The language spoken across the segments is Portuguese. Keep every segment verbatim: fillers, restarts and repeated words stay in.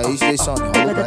aí, Jason,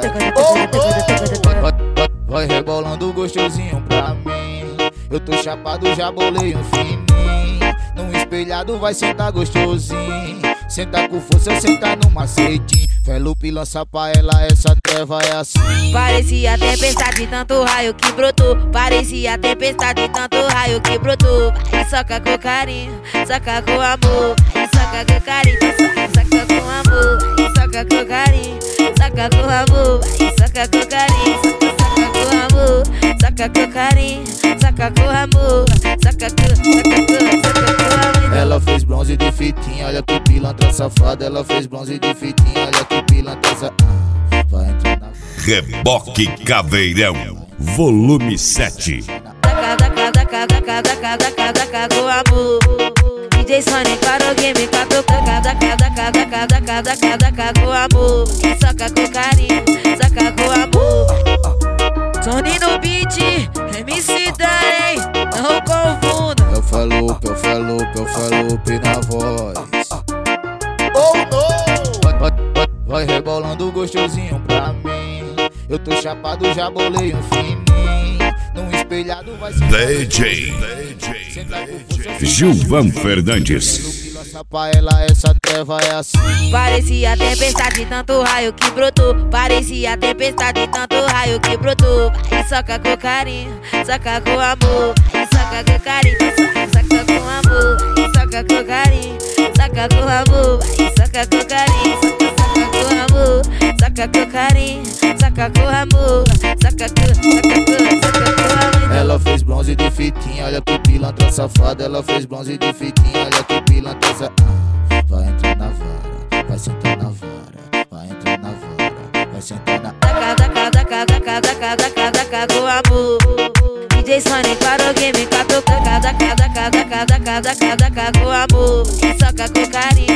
vai, vai, vai rebolando gostosinho pra mim. Eu tô chapado, já bolei um fininho. Num espelhado vai sentar gostosinho. Senta com força, senta no macetinho. Felupe lança pra ela, essa treva é assim. Parecia tempestade, tanto raio que brotou. Parecia tempestade, tanto raio que brotou. Vai, soca com carinho, soca com amor. Vai, soca com carinho, soca, soca com amor. Vai, soca com carinho, soca com amor. Vai, soca com carinho, soca, soca com amor. Soca com carinho, soca com amor. Soca com, soca com, soca com amor. Ela fez bronze de fitinha, olha que pilantra safada. Ela fez bronze de fitinha, olha que pilantra safada. Vai entrar na... Reboque Caveirão, volume sete. Daca, daca, daca, daca, daca, daca, daca com amor. D J Sonic para o game, quatro. Daca, daca, daca, daca, daca, daca, daca com amor. E soca com carinho, soca com amor. Sony no beat, M C Dane, não confunda. Eu falo, eu falo, eu falo na voz. Oh no! Vai, vai, vai, vai rebolando gostosinho pra mim. Eu tô chapado, já bolei um fininho. Num espelhado vai ser D J Gilvan Fernandes. Pra ela essa treva é assim. Parecia tempestade, tanto raio que brotou. Parecia tempestade, tanto raio que brotou. Vai, soca com carinho, soca com amor. Vai, soca com carinho, soca, soca com amor. Vai, soca com carinho, soca com amor. Vai, soca com carinho, soca, soca com amor. Soca com carinho, soca com amor. Soca com, soca com, soca com amor. Ela fez bronze de fitinha, olha que pilantra safada. Ela fez bronze de fitinha, olha que pilantra safada. Vai entrar na vara, vai sentar na vara. Vai entrar na vara, vai sentar na... Daca, daca, daca, daca, daca, daca, daca com amor. D J Sonic para o game, quatro. Daca, daca, daca, daca, daca, daca, daca com amor. E soca com carinho.